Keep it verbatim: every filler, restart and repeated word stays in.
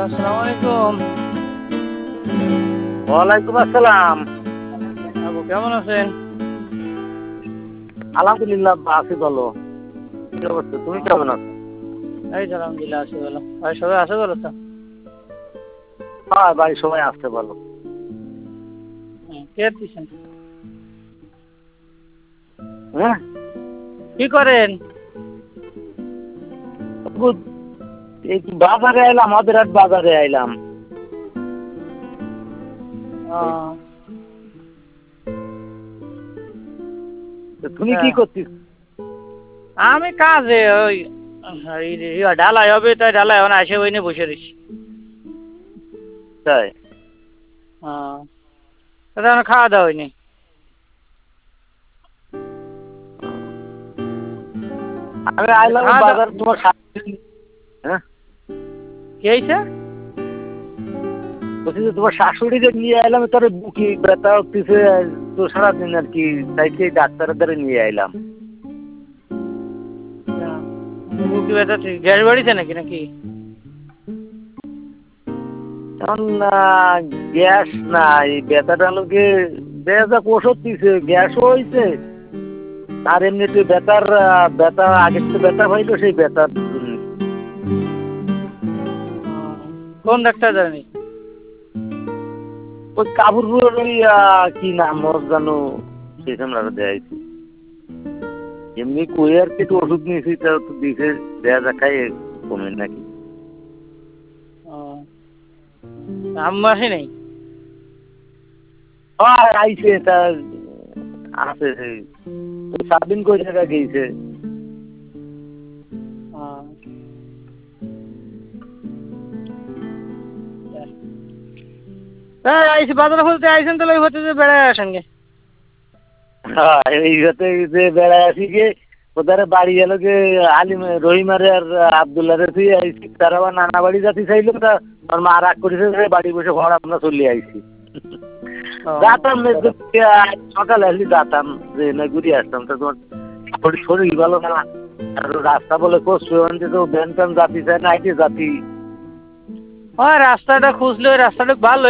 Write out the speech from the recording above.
আসসালামু আলাইকুম। ওয়ালাইকুম আসসালাম। আবু কেমন আছেন? আলহামদুলিল্লাহ আছি ভালো। কি অবস্থা, তুমি কেমন আছো? এই তো আলহামদুলিল্লাহ আছি ভালো। ভাই সবাই আছে ভালো তো? হ্যাঁ বাড়ি সবাই আসতে ভালো। হুম, কে দিচ্ছেন? হ্যাঁ কি করেন? গুড। এই বাজারে আইলাম, আমাদের হাট বাজারে আইলাম। আহ, তো তুমি কি হ্যাঁ। করছিস? আমি কাজে ওই এই যে ইয়া ঢালাই হবে, তাই ঢালাই এখন আসে ওই নিয়ে বসে রয়েছি। তাই হ্যাঁ, তাহলে আমার খাওয়া দাওয়া হয়নি। আমি আইলাম খাওয়া দাওয়া বাজার তোমার শাশুড়ি। হ্যাঁ কি হয়েছে? বলছি যে তোমার শাশুড়িকে নিয়ে আইলাম, তোর বুকি ব্যথা হচ্ছে তো সারাদিন আর কি, তাই সেই ডাক্তারের দ্বারা নিয়ে আইলাম। বুকি ব্যথা ঠিক গ্যাস বাড়িছে নাকি নাকি? এখন গ্যাস নাই, ব্যথাটা লোকে ব্যথা ওষুধ দিছে, গ্যাসও হয়েছে আর এমনিতে ব্যথার ব্যথা আগের তো ব্যথা হইলো সেই ব্যথার জন্য। কোন ডাক্তার জানি? ওই কাপুরপুরের ওই কি নাম ওর জানো, সেখানে দেয়াইছি। এমনি কই আর কি একটু ওষুধ নিয়েছি, তা তো দিছে, দেয়া যা খাই কমে নাকি। আম্মা আসে নাই? আর আইছে তা আছে, সাত দিন কই টাকা গেছে। হ্যাঁ আইসি বাজারে বলতে আইসেন, তাহলে ওই হচ্ছে যে বেড়ায় আসেন গে। হ্যাঁ এই হতে যে বেড়ায় আসি গে, ওদের বাড়ি গেল যে আলিম রহিমারে আর আবদুল্লাহ রে তুই আইসি, তার আবার নানা বাড়ি যাতে চাইলো, তা আমার মা রাগ করেছে, বাড়ি বসে ঘর আমরা চলে আইসি। যাতাম সকালে আসলি যাতাম, যে না ঘুরে আসতাম, তা তোমার শরীর শরীর ভালো না, আর রাস্তা বলে করছো তো ভ্যান ট্যান জাতি চায় না, আইতে জাতি। হ্যাঁ রাস্তাটা খুঁজলে ওই রাস্তাটা ভালো